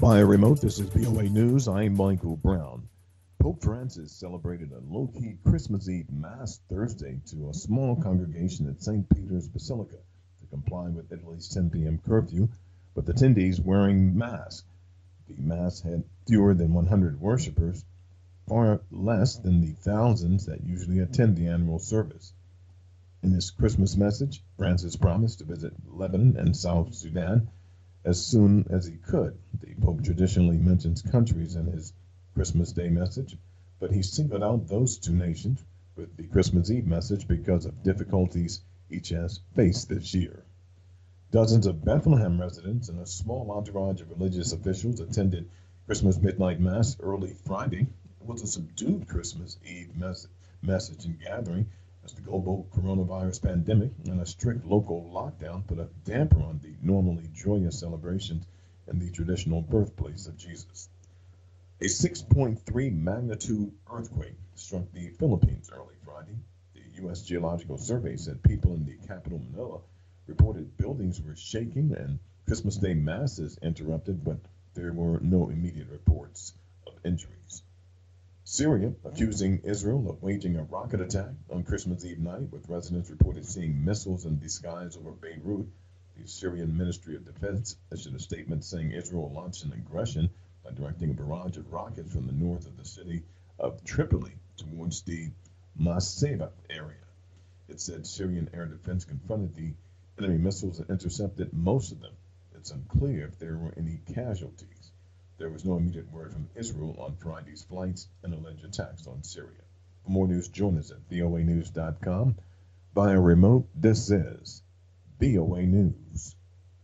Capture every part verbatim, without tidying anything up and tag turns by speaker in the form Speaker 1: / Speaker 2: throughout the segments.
Speaker 1: Via remote, this is V O A News. I'm Michael Brown. Pope Francis celebrated a low-key Christmas Eve Mass Thursday to a small congregation at Saint Peter's Basilica to comply with Italy's ten p.m. curfew, with attendees wearing masks. The Mass had fewer than one hundred worshippers, far less than the thousands that usually attend the annual service. In his Christmas message, Francis promised to visit Lebanon and South Sudan as soon as he could. The Pope traditionally mentions countries in his Christmas Day message, but he singled out those two nations with the Christmas Eve message because of difficulties each has faced this year. Dozens of Bethlehem residents and a small entourage of religious officials attended Christmas Midnight Mass early Friday. It was a subdued Christmas Eve mes- message and gathering as the global coronavirus pandemic and a strict local lockdown put a damper on the normally joyous celebrations in the traditional birthplace of Jesus. A six point three magnitude earthquake struck the Philippines early Friday. The U S Geological Survey said people in the capital Manila reported buildings were shaking and Christmas Day masses interrupted, but there were no immediate reports of injuries. Syria accusing Israel of waging a rocket attack on Christmas Eve night, with residents reported seeing missiles in the skies over Beirut. The Syrian Ministry of Defense issued a statement saying Israel launched an aggression by directing a barrage of rockets from the north of the city of Tripoli towards the Maseba area. It said Syrian air defense confronted the enemy missiles and intercepted most of them. It's unclear if there were any casualties. There was no immediate word from Israel on Friday's flights and alleged attacks on Syria. For more news, join us at V O A news dot com. Via remote, this is V O A News.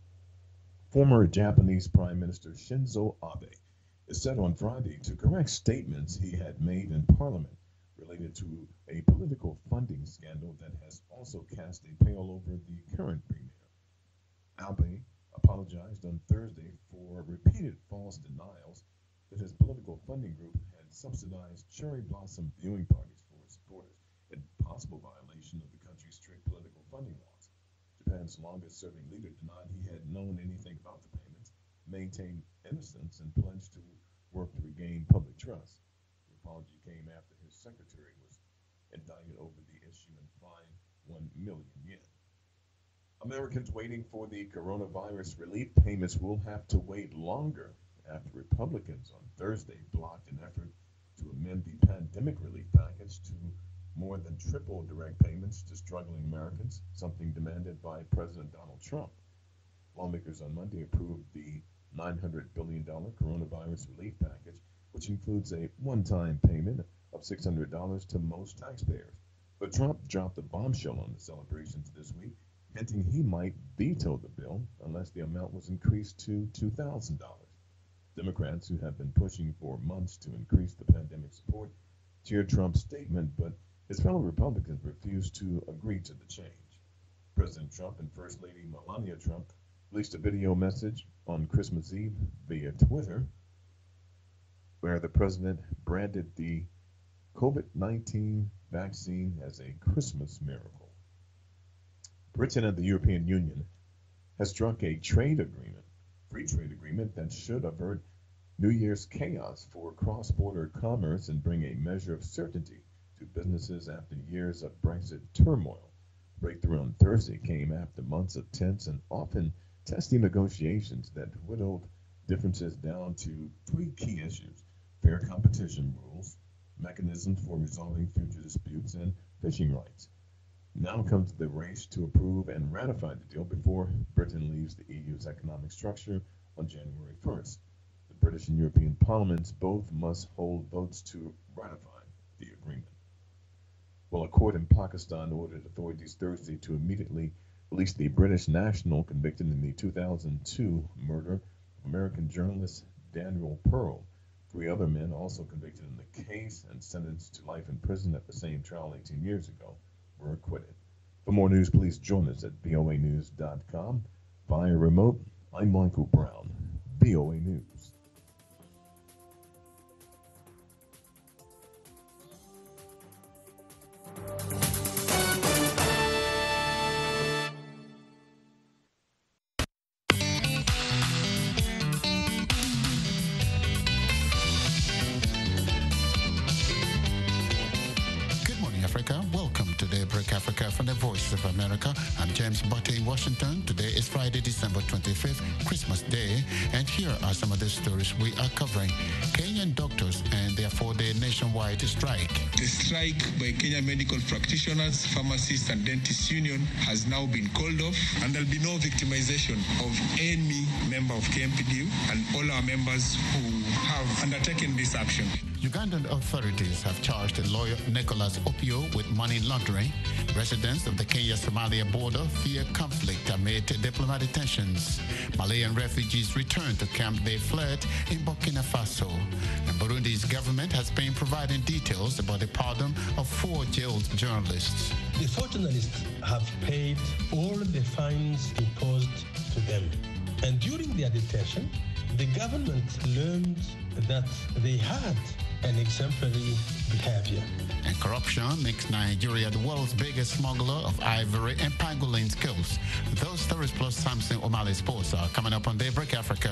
Speaker 1: Former Japanese Prime Minister Shinzo Abe is set on Friday to correct statements he had made in Parliament related to a political funding scandal that has also cast a pale over the current premier. Abe apologized on Thursday for repeated false denials that his political funding group had subsidized cherry blossom viewing parties for his supporters, a possible violation of the country's strict political funding laws. Japan's longest-serving leader denied he had known anything about the payments, maintained innocence, and pledged to work to regain public trust. The apology came after his secretary was indicted over the issue and fined one million yen. Americans waiting for the coronavirus relief payments will have to wait longer after Republicans on Thursday blocked an effort to amend the pandemic relief package to more than triple direct payments to struggling Americans, something demanded by President Donald Trump. Lawmakers on Monday approved the nine hundred billion dollars coronavirus relief package, which includes a one-time payment of six hundred dollars to most taxpayers. But Trump dropped a bombshell on the celebrations this week, hinting he might veto the bill unless the amount was increased to two thousand dollars. Democrats, who have been pushing for months to increase the pandemic support, cheered Trump's statement, but his fellow Republicans refused to agree to the change. President Trump and First Lady Melania Trump released a video message on Christmas Eve via Twitter, where the president branded the COVID nineteen vaccine as a Christmas miracle. Britain and the European Union has struck a trade agreement, free trade agreement that should avert New Year's chaos for cross-border commerce and bring a measure of certainty to businesses after years of Brexit turmoil. Breakthrough on Thursday came after months of tense and often testy negotiations that whittled differences down to three key issues: fair competition rules, mechanisms for resolving future disputes, and fishing rights. Now comes the race to approve and ratify the deal before Britain leaves the E U's economic structure on January first. The British and European parliaments both must hold votes to ratify the agreement. Well, a court in Pakistan ordered authorities Thursday to immediately release the British national convicted in the two thousand two murder of American journalist Daniel Pearl. Three other men also convicted in the case and sentenced to life in prison at the same trial eighteen years ago were acquitted. For more news, please join us at V O A news dot com. Via remote, I'm Michael Brown, V O A News.
Speaker 2: James Butte in Washington. Today is Friday, December twenty-fifth, Christmas Day, and here are some of the stories we are covering. Kenyan doctors and their four-day nationwide strike.
Speaker 3: The strike by Kenya Medical Practitioners, Pharmacists and Dentists Union has now been called off, and there'll be no victimization of any member of K M P D U and all our members who have undertaken this action.
Speaker 2: Ugandan authorities have charged lawyer Nicholas Opio with money laundering. Residents of the Kenya-Somalia border fear conflict amid diplomatic tensions. Malian refugees return to camp they fled in Burkina Faso. And Burundi's government has been providing details about the pardon of four jailed journalists.
Speaker 4: The four journalists have paid all the fines imposed to them. And during their detention, the government learned that they had an exemplary behavior.
Speaker 2: And corruption makes Nigeria the world's biggest smuggler of ivory and pangolin skills. Those stories plus Samson O'Malley Sports are coming up on Daybreak Africa.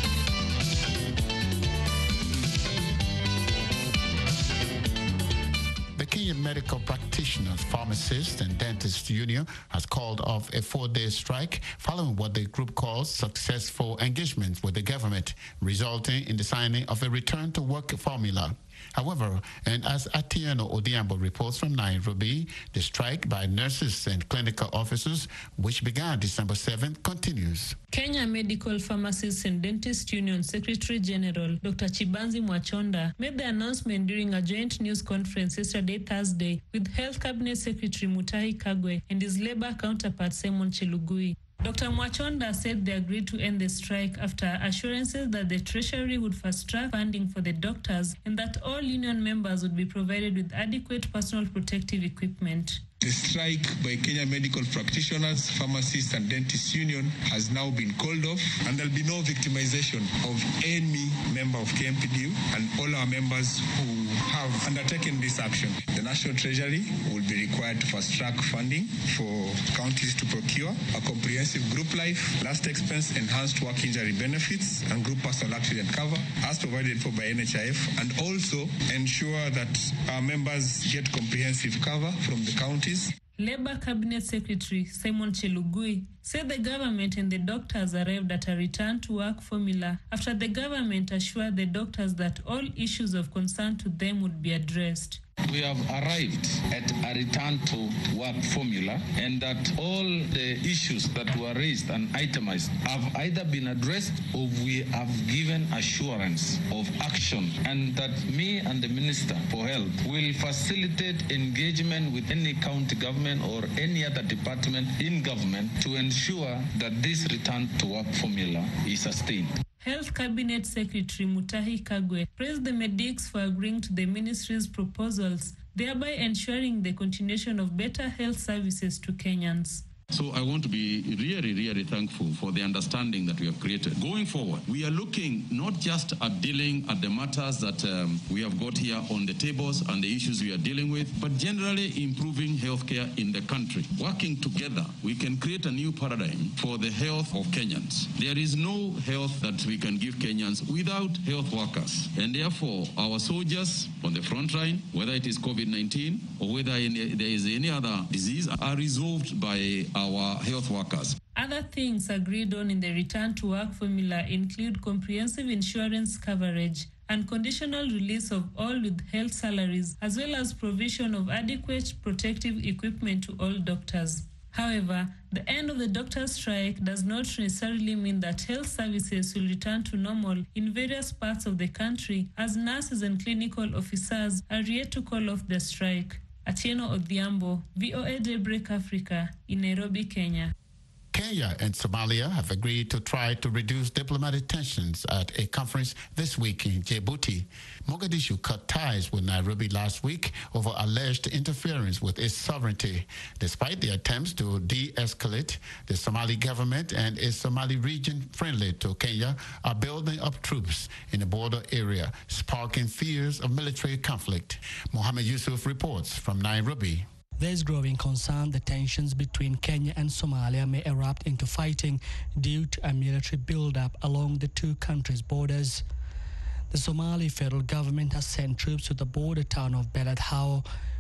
Speaker 2: Kenyan Medical Practitioners, Pharmacists and Dentists Union has called off a four-day strike following what the group calls successful engagements with the government, resulting in the signing of a return-to-work formula. However, and as Atieno Odiambo reports from Nairobi, the strike by nurses and clinical officers, which began December seventh, continues.
Speaker 5: Kenya Medical Pharmacists and Dentists Union Secretary General Doctor Chibanzi Mwachonda made the announcement during a joint news conference yesterday, Thursday, with Health Cabinet Secretary Mutahi Kagwe and his labor counterpart Simon Chelugui. Doctor Mwachonda said they agreed to end the strike after assurances that the Treasury would fast-track funding for the doctors and that all union members would be provided with adequate personal protective equipment.
Speaker 3: The strike by Kenya Medical Practitioners, Pharmacists and Dentists Union has now been called off, and there'll be no victimization of any member of K M P D U and all our members who have undertaken this action. The National Treasury will be required to fast-track funding for counties to procure a comprehensive group life, last expense, enhanced work injury benefits, and group personal accident cover, as provided for by N H I F, and also ensure that our members get comprehensive cover from the county.
Speaker 5: Labour Cabinet Secretary Simon Chelugui said the government and the doctors arrived at a return-to-work formula after the government assured the doctors that all issues of concern to them would be addressed.
Speaker 6: We have arrived at a return to work formula, and that all the issues that were raised and itemized have either been addressed or we have given assurance of action, and that me and the Minister for Health will facilitate engagement with any county government or any other department in government to ensure that this return to work formula is sustained.
Speaker 5: Health Cabinet Secretary Mutahi Kagwe praised the medics for agreeing to the ministry's proposals, thereby ensuring the continuation of better health services to Kenyans.
Speaker 7: So I want to be really, really thankful for the understanding that we have created. Going forward, we are looking not just at dealing at the matters that um, we have got here on the tables and the issues we are dealing with, but generally improving healthcare in the country. Working together, we can create a new paradigm for the health of Kenyans. There is no health that we can give Kenyans without health workers. And therefore, our soldiers on the front line, whether it is COVID nineteen or whether any, there is any other disease, are resolved by our health workers.
Speaker 5: Other things agreed on in the return to work formula include comprehensive insurance coverage and conditional release of all with health salaries, as well as provision of adequate protective equipment to all doctors. However, the end of the doctor strike does not necessarily mean that health services will return to normal in various parts of the country, as nurses and clinical officers are yet to call off the strike. Atieno Odhiambo, V O A Daybreak Africa, in Nairobi, Kenya.
Speaker 2: Kenya and Somalia have agreed to try to reduce diplomatic tensions at a conference this week in Djibouti. Mogadishu cut ties with Nairobi last week over alleged interference with its sovereignty. Despite the attempts to de-escalate, the Somali government and a Somali region friendly to Kenya are building up troops in the border area, sparking fears of military conflict. Mohammed Yusuf reports from Nairobi.
Speaker 8: There is growing concern that tensions between Kenya and Somalia may erupt into fighting due to a military build-up along the two countries' borders. The Somali federal government has sent troops to the border town of Beled How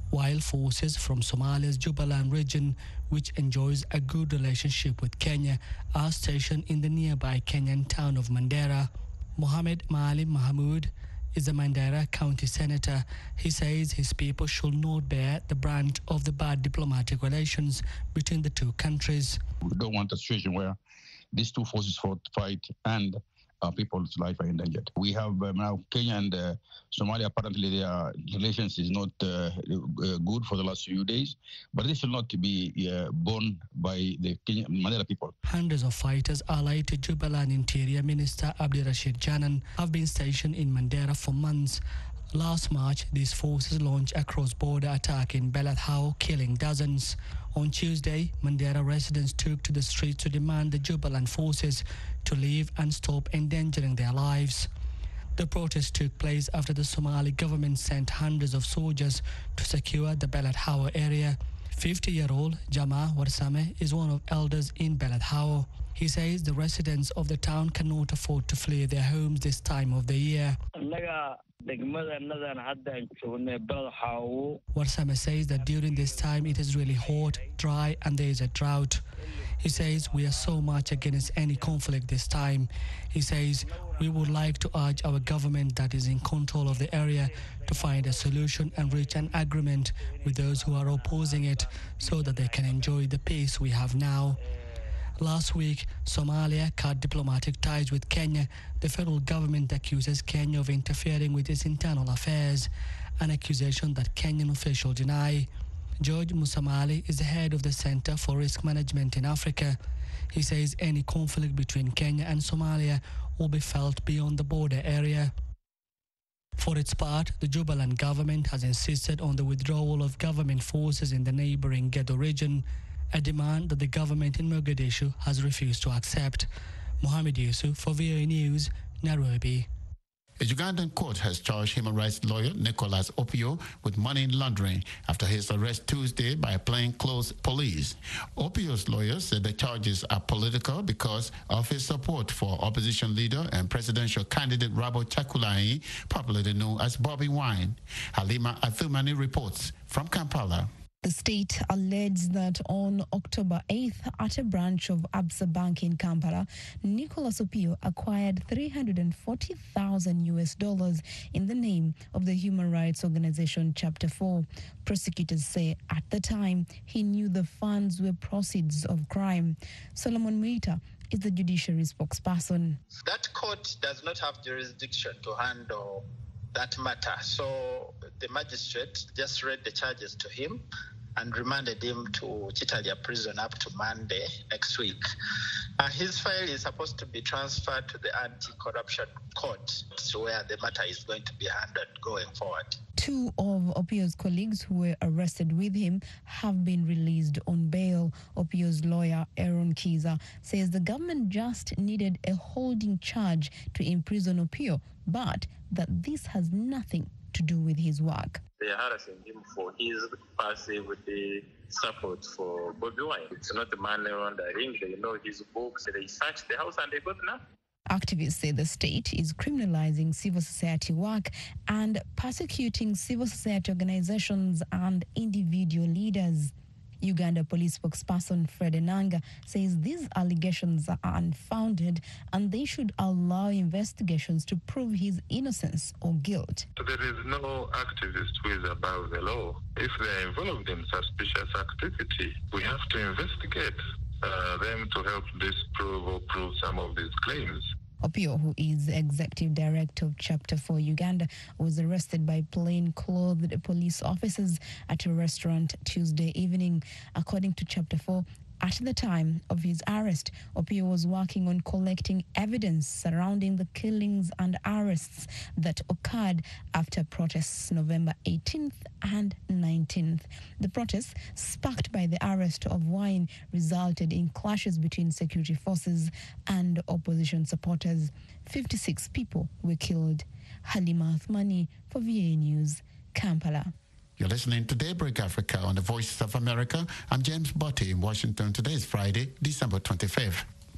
Speaker 8: while forces from Somalia's Jubaland region, which enjoys a good relationship with Kenya, are stationed in the nearby Kenyan town of Mandera. Mohamed Maalim Mahmoud is a Mandera County Senator. He says his people should not bear the brunt of the bad diplomatic relations between the two countries.
Speaker 9: We don't want a situation where these two forces fight and uh, people's life are endangered. We have uh, now Kenya and uh, Somalia. Apparently, their relations is not uh, uh, good for the last few days, but this will not be uh, borne by the Kenya, Mandela people.
Speaker 8: Hundreds of fighters allied to Jubaland Interior Minister Abdirashid Janan have been stationed in Mandera for months. Last March, these forces launched a cross-border attack in Belethao, killing dozens. On Tuesday, Mandera residents took to the streets to demand the Jubaland forces to leave and stop endangering their lives. The protest took place after the Somali government sent hundreds of soldiers to secure the Belethao area. fifty-year-old Jama Warsame is one of elders in Belethao. He says the residents of the town cannot afford to flee their homes this time of the year. Warsame says that during this time it is really hot, dry, and there is a drought. He says we are so much against any conflict this time. He says we would like to urge our government that is in control of the area to find a solution and reach an agreement with those who are opposing it so that they can enjoy the peace we have now. Last week, Somalia cut diplomatic ties with Kenya. The federal government accuses Kenya of interfering with its internal affairs, an accusation that Kenyan officials deny. George Musamali is the head of the Center for Risk Management in Africa. He says any conflict between Kenya and Somalia will be felt beyond the border area. For its part, the Jubaland government has insisted on the withdrawal of government forces in the neighboring Gedo region, a demand that the government in Mogadishu has refused to accept. Mohamed Yusuf for V O A News, Nairobi.
Speaker 2: A Ugandan court has charged human rights lawyer Nicholas Opio with money laundering after his arrest Tuesday by plainclothes police. Opio's lawyers said the charges are political because of his support for opposition leader and presidential candidate Robert Chakulai, popularly known as Bobby Wine. Halima Athumani reports from Kampala.
Speaker 10: The state alleged that on October eighth, at a branch of Absa Bank in Kampala, Nicholas Opio acquired three hundred forty thousand U S dollars in the name of the human rights organization Chapter four. Prosecutors say at the time he knew the funds were proceeds of crime. Solomon Meita is the judiciary spokesperson.
Speaker 11: That court does not have jurisdiction to handle that matter. So the magistrate just read the charges to him and remanded him to Chitalia prison up to Monday next week. Uh, his file is supposed to be transferred to the anti-corruption court, where the matter is going to be handled going forward.
Speaker 10: Two of Opio's colleagues who were arrested with him have been released on bail. Opio's lawyer, Aaron Kiza, says the government just needed a holding charge to imprison Opio, but that this has nothing to do with his work.
Speaker 12: They are harassing him for his passive support for Bobby Wine. It's not money laundering. They know his books. They searched the house and they got nothing.
Speaker 10: Activists say the state is criminalizing civil society work and persecuting civil society organizations and individual leaders. Uganda police spokesperson Fred Enanga says these allegations are unfounded and they should allow investigations to prove his innocence or guilt.
Speaker 13: There is no activist who is above the law. If they are involved in suspicious activity, we have to investigate uh, them to help disprove or prove some of these claims.
Speaker 10: Opio, who is executive director of Chapter four Uganda, was arrested by plain-clothed police officers at a restaurant Tuesday evening. According to Chapter four, at the time of his arrest, Opio was working on collecting evidence surrounding the killings and arrests that occurred after protests November eighteenth and nineteenth. The protests, sparked by the arrest of Wine, resulted in clashes between security forces and opposition supporters. fifty-six people were killed. Halima Athmani for V A News, Kampala.
Speaker 2: You're listening to Daybreak Africa on the Voices of America. I'm James Botti in Washington. Today is Friday, December twenty-fifth.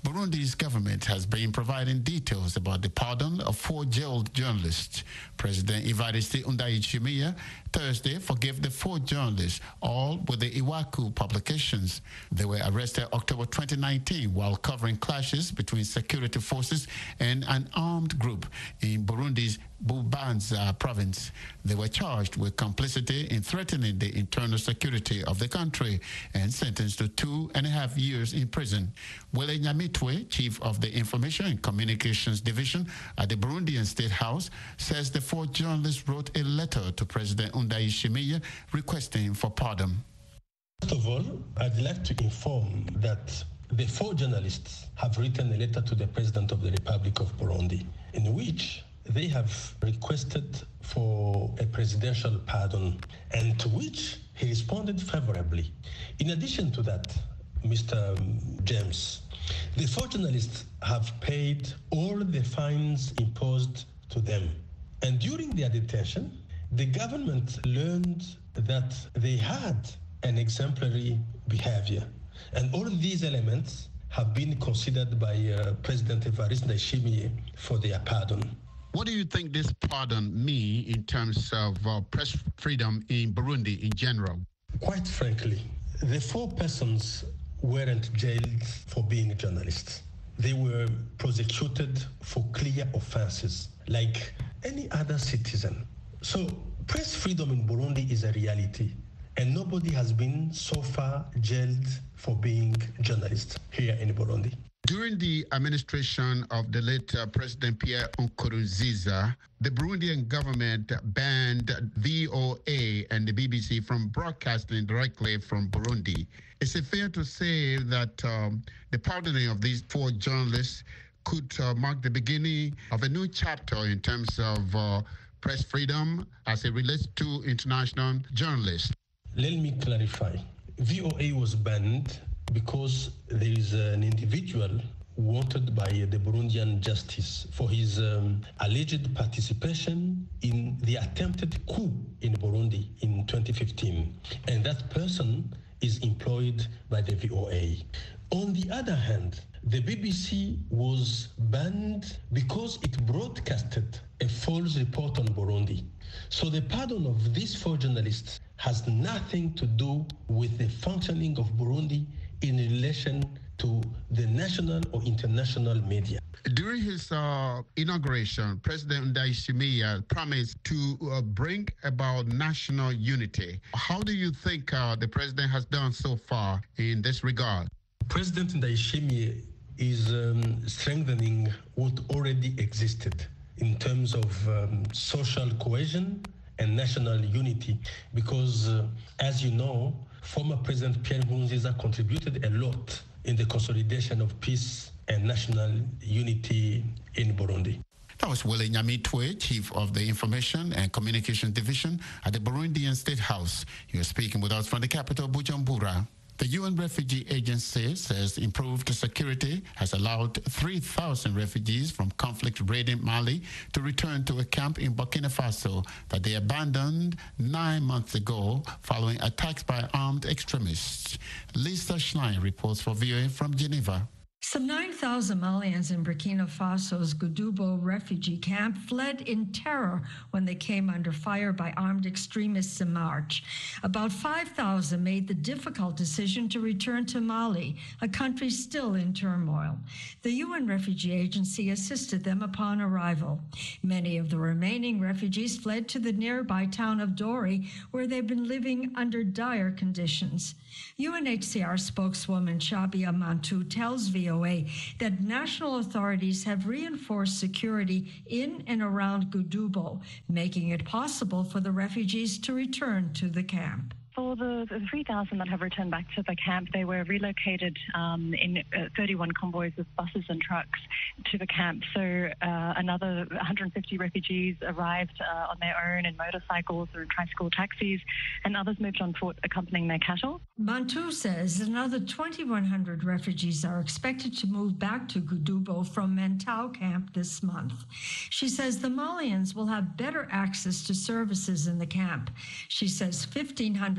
Speaker 2: Burundi's government has been providing details about the pardon of four jailed journalists. President Evariste Ndayishimiye Thursday forgave the four journalists, all with the Iwaku publications. They were arrested October twenty nineteen while covering clashes between security forces and an armed group in Burundi's Bubanza province. They were charged with complicity in threatening the internal security of the country and sentenced to two and a half years in prison. Wele Nyamitwe, chief of the Information and Communications Division at the Burundian State House, says the four journalists wrote a letter to President Ndayishimiye requesting for pardon.
Speaker 4: First of all, I'd like to inform that the four journalists have written a letter to the President of the Republic of Burundi, in which they have requested for a presidential pardon, and to which he responded favorably. In addition to that, Mister James, the four journalists have paid all the fines imposed to them. And during their detention, the government learned that they had an exemplary behavior. And all these elements have been considered by uh, President Evariste Ndayishimiye for their pardon.
Speaker 2: What do you think this pardon means in terms of uh, press freedom in Burundi in general?
Speaker 4: Quite frankly, the four persons weren't jailed for being journalists. They were prosecuted for clear offenses, like any other citizen. So press freedom in Burundi is a reality, and nobody has been so far jailed for being journalists here in Burundi.
Speaker 2: During the administration of the late uh, President Pierre Nkurunziza, the Burundian government banned V O A and the B B C from broadcasting directly from Burundi. Is it fair to say that um, the pardoning of these four journalists could uh, mark the beginning of a new chapter in terms of uh, press freedom as it relates to international journalists?
Speaker 4: Let me clarify. V O A was banned because there is an individual wanted by the Burundian justice for his um, alleged participation in the attempted coup in Burundi in twenty fifteen. And that person is employed by the V O A. On the other hand, the B B C was banned because it broadcasted a false report on Burundi. So the pardon of these four journalists has nothing to do with the functioning of Burundi in relation to the national or international media.
Speaker 2: During his uh, inauguration, President Ndayishimiye promised to uh, bring about national unity. How do you think uh, the president has done so far in this regard?
Speaker 4: President Ndayishimiye is um, strengthening what already existed in terms of um, social cohesion and national unity, because uh, as you know, former President Pierre Nkurunziza contributed a lot in the consolidation of peace and national unity in Burundi.
Speaker 2: That was Wele Nyamitwe, Chief of the Information and Communication Division at the Burundian State House. You are speaking with us from the capital, Bujumbura. The U N Refugee Agency says improved security has allowed three thousand refugees from conflict-ridden Mali to return to a camp in Burkina Faso that they abandoned nine months ago following attacks by armed extremists. Lisa Schlein reports for V O A from Geneva.
Speaker 14: Some nine thousand Malians in Burkina Faso's Goudoubo refugee camp fled in terror when they came under fire by armed extremists in March. About five thousand made the difficult decision to return to Mali, a country still in turmoil. The U N Refugee Agency assisted them upon arrival. Many of the remaining refugees fled to the nearby town of Dori, where they've been living under dire conditions. U N H C R spokeswoman Shabia Mantou tells V O A that national authorities have reinforced security in and around Goudoubo, making it possible for the refugees to return to the camp.
Speaker 15: For the, the three thousand that have returned back to the camp, they were relocated um, in uh, thirty-one convoys of buses and trucks to the camp. So uh, another one hundred fifty refugees arrived uh, on their own in motorcycles or in tricycle taxis, and others moved on foot accompanying their cattle.
Speaker 14: Mantou says another twenty-one hundred refugees are expected to move back to Goudoubo from Mentau camp this month. She says the Malians will have better access to services in the camp. She says fifteen hundred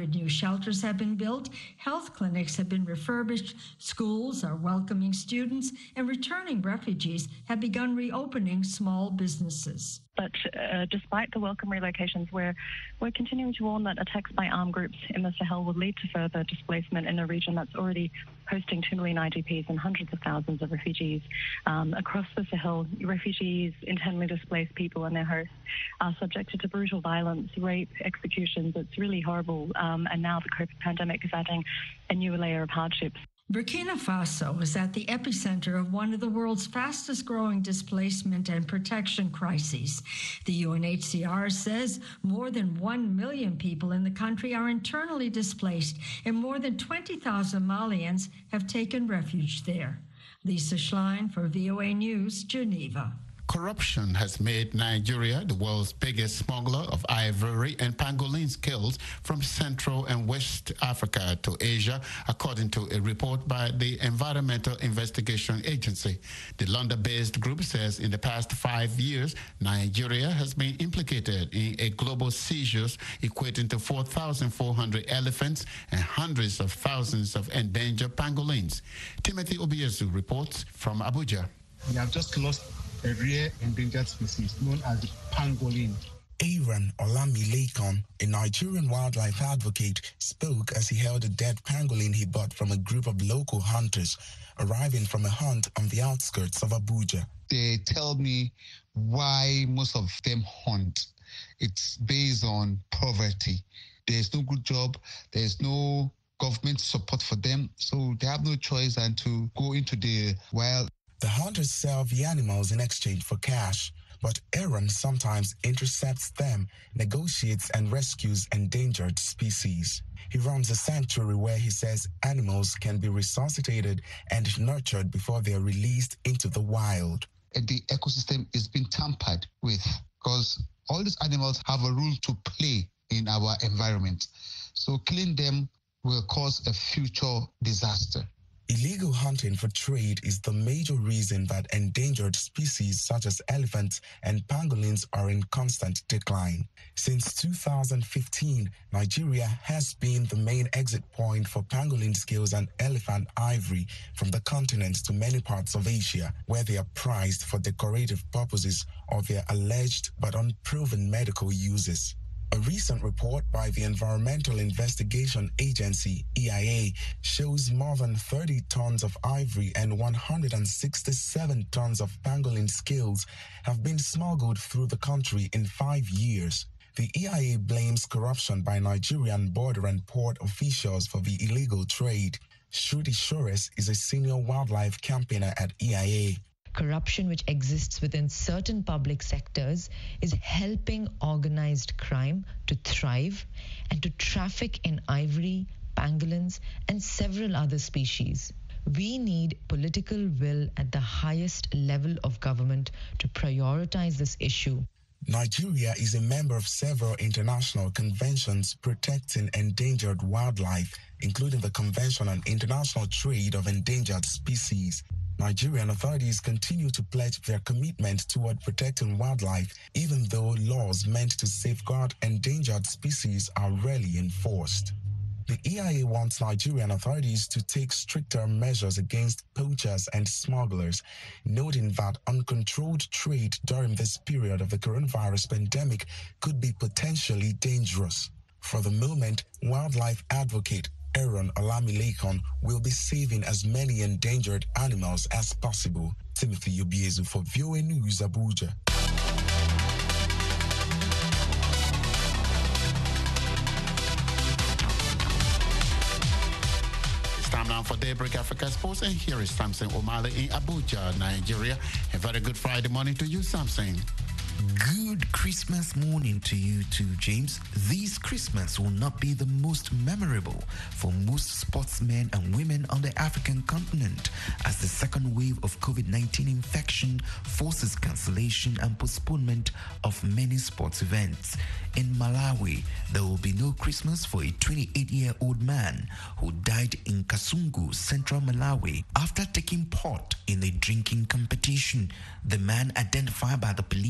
Speaker 14: hundred new shelters have been built, health clinics have been refurbished, schools are welcoming students, and returning refugees have begun reopening small businesses.
Speaker 15: But uh, despite the welcome relocations, we're, we're continuing to warn that attacks by armed groups in the Sahel will lead to further displacement in a region that's already hosting two million I D Ps and hundreds of thousands of refugees. Um, across the Sahel, refugees, internally displaced people and their hosts are subjected to brutal violence, rape, executions. It's really horrible. Um, and now the COVID pandemic is adding a new layer of hardships.
Speaker 14: Burkina Faso is at the epicenter of one of the world's fastest growing displacement and protection crises. The U N H C R says more than one million people in the country are internally displaced, and more than twenty thousand Malians have taken refuge there. Lisa Schlein for V O A News, Geneva.
Speaker 2: Corruption has made Nigeria the world's biggest smuggler of ivory and pangolin scales from Central and West Africa to Asia, according to a report by the Environmental Investigation Agency. The London-based group says in the past five years, Nigeria has been implicated in a global seizures equating to four thousand four hundred elephants and hundreds of thousands of endangered pangolins. Timothy Obiezu reports from Abuja.
Speaker 16: We have just lost a rare endangered species known as the pangolin.
Speaker 17: Aaron Olamilekan, a Nigerian wildlife advocate, spoke as he held a dead pangolin he bought from a group of local hunters arriving from a hunt on the outskirts of Abuja.
Speaker 18: They tell me why most of them hunt. It's based on poverty. There's no good job. There's no government support for them. So they have no choice than to go into the wild.
Speaker 17: The hunters sell the animals in exchange for cash, but Aaron sometimes intercepts them, negotiates and rescues endangered species. He runs a sanctuary where he says animals can be resuscitated and nurtured before they are released into the wild.
Speaker 18: The ecosystem is being tampered with because all these animals have a role to play in our environment. So killing them will cause a future disaster.
Speaker 17: Illegal hunting for trade is the major reason that endangered species such as elephants and pangolins are in constant decline. Since two thousand fifteen, Nigeria has been the main exit point for pangolin scales and elephant ivory from the continent to many parts of Asia, where they are prized for decorative purposes or their alleged but unproven medical uses. A recent report by the Environmental Investigation Agency, E I A, shows more than thirty tons of ivory and one hundred sixty-seven tons of pangolin scales have been smuggled through the country in five years. The E I A blames corruption by Nigerian border and port officials for the illegal trade. Shruti Shores is a senior wildlife campaigner at E I A.
Speaker 19: Corruption which exists within certain public sectors is helping organized crime to thrive and to traffic in ivory, pangolins, and several other species. We need political will at the highest level of government to prioritize this issue.
Speaker 17: Nigeria is a member of several international conventions protecting endangered wildlife, including the Convention on International Trade of Endangered Species. Nigerian authorities continue to pledge their commitment toward protecting wildlife, even though laws meant to safeguard endangered species are rarely enforced. The E I A wants Nigerian authorities to take stricter measures against poachers and smugglers, noting that uncontrolled trade during this period of the coronavirus pandemic could be potentially dangerous. For the moment, wildlife advocate Aaron Olamilekan will be saving as many endangered animals as possible. Timothy Obiezu for V O A News, Abuja.
Speaker 2: Time now for Daybreak Africa Sports, and here is Samson Omale in Abuja, Nigeria. A very good Friday morning to you, Samson.
Speaker 20: Good Christmas morning to you too, James. This Christmas will not be the most memorable for most sportsmen and women on the African continent, as the second wave of COVID nineteen infection forces cancellation and postponement of many sports events. In Malawi, there will be no Christmas for a twenty-eight-year-old man who died in Kasungu, central Malawi, after taking part in a drinking competition. The man, identified by the police as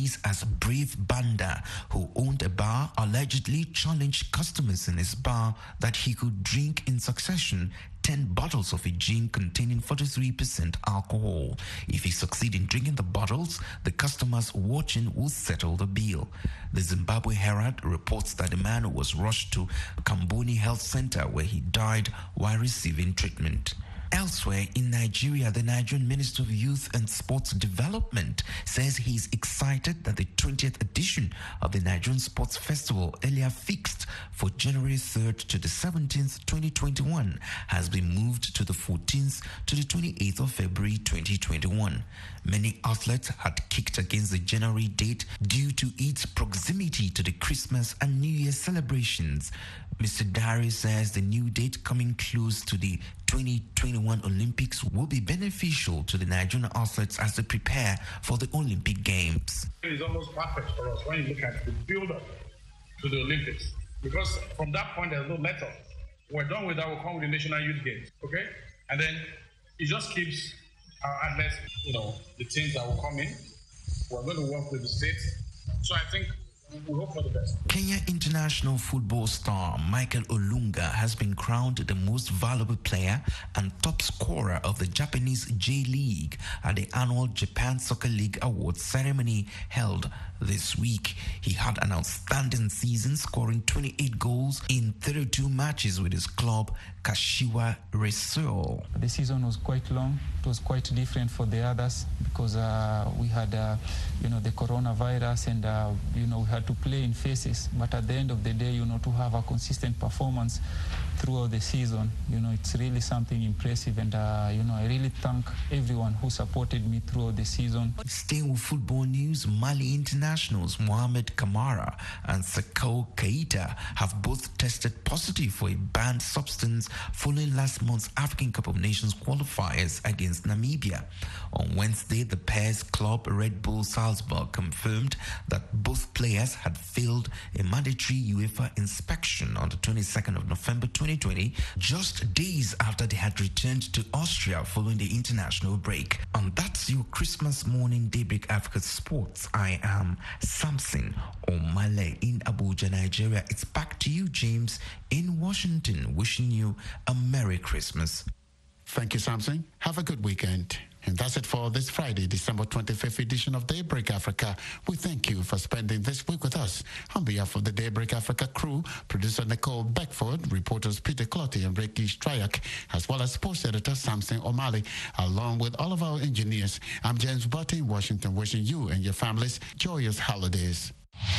Speaker 20: Lagos, Brave Banda, who owned a bar, allegedly challenged customers in his bar that he could drink in succession ten bottles of a gin containing forty-three percent alcohol. If he succeeds in drinking the bottles, the customers watching will settle the bill. The Zimbabwe Herald reports that the man was rushed to Kamboni Health Center where he died while receiving treatment. Elsewhere in Nigeria, the Nigerian Minister of Youth and Sports Development says he's excited that the twentieth edition of the Nigerian Sports Festival, earlier fixed for January third to the seventeenth, twenty twenty-one, has been moved to the fourteenth to the twenty-eighth of February twenty twenty-one. Many athletes had kicked against the January date due to its proximity to the Christmas and New Year celebrations. Mister Dari says the new date coming close to the twenty twenty-one Olympics will be beneficial to the Nigerian athletes as they prepare for the Olympic Games.
Speaker 21: It's almost perfect for us when you look at the build-up to the Olympics, because from that point there's no let-up. We're done with that, we'll come with the National Youth Games, okay? And then it just keeps our athletes, you know, the teams that will come in. We're going to work with the states. So I think we hope for the best.
Speaker 20: Kenya international football star Michael Olunga has been crowned the most valuable player and top scorer of the Japanese J-League at the annual Japan Soccer League Awards ceremony held this week. He had an outstanding season, scoring twenty-eight goals in thirty-two matches with his club, Kashiwa Reysol.
Speaker 22: The season was quite long. It was quite different for the others because uh, we had, uh, you know, the coronavirus, and uh, you know, we had to play in phases. But at the end of the day, you know, to have a consistent performance throughout the season, you know, it's really something impressive. And uh, you know, I really thank everyone who supported me throughout the season.
Speaker 20: Staying with football news, Mali internationals Mohamed Kamara and Sakau Keita have both tested positive for a banned substance following last month's African Cup of Nations qualifiers against Namibia. On Wednesday, the pair's club Red Bull Salzburg confirmed that both players had failed a mandatory UEFA inspection on the twenty-second of November twenty twenty, just days after they had returned to Austria following the international break. And that's your Christmas morning Daybreak Africa Sports. I am Samson Omale in Abuja, Nigeria. It's back to you, James, in Washington, wishing you a Merry Christmas.
Speaker 2: Thank you, Samson. Have a good weekend. And that's it for this Friday, December twenty-fifth edition of Daybreak Africa. We thank you for spending this week with us. On behalf of the Daybreak Africa crew, producer Nicole Beckford, reporters Peter Clotty and Ricky Stryak, as well as sports editor Samson O'Malley, along with all of our engineers, I'm James Butte in Washington, wishing you and your families joyous holidays.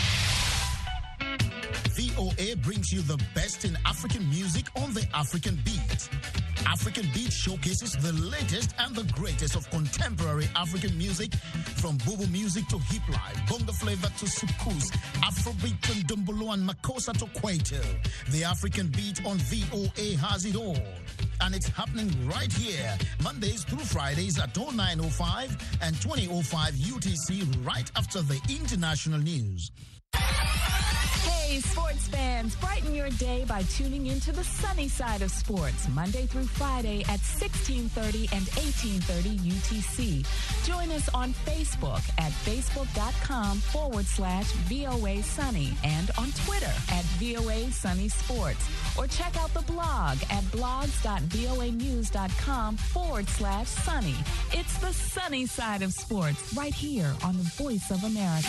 Speaker 23: V O A brings you the best in African music on the African Beat. African Beat showcases the latest and the greatest of contemporary African music, from Bobo music to hip life, bongo flavor to soukous, Afrobeat and Dumbolo and Makossa to Kwaito. The African Beat on V O A has it all. And it's happening right here, Mondays through Fridays at oh nine oh five and twenty oh five U T C, right after the international news.
Speaker 24: Hey, sports fans, brighten your day by tuning into the sunny side of sports, Monday through Friday at sixteen thirty and eighteen thirty U T C. Join us on Facebook at facebook.com forward slash VOA Sunny and on Twitter at VOA Sunny Sports. Or check out the blog at blogs.voanews.com forward slash sunny. It's the sunny side of sports right here on the Voice of America.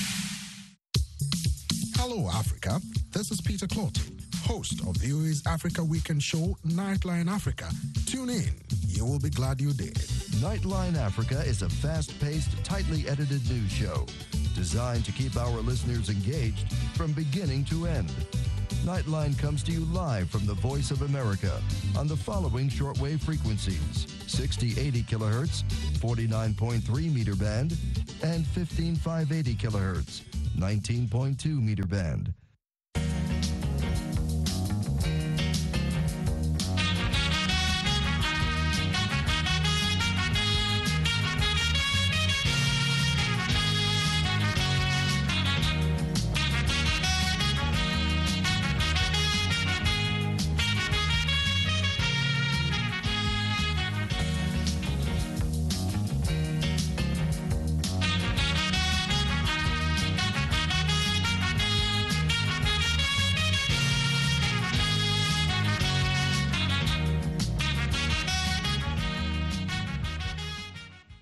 Speaker 17: Hello, Africa. This is Peter Clotty, host of V O A's Africa Weekend show, Nightline Africa. Tune in. You will be glad you did.
Speaker 25: Nightline Africa is a fast-paced, tightly edited news show designed to keep our listeners engaged from beginning to end. Nightline comes to you live from the Voice of America on the following shortwave frequencies: sixty eighty kilohertz, forty-nine point three meter band, and fifteen five eighty kilohertz, nineteen point two meter band.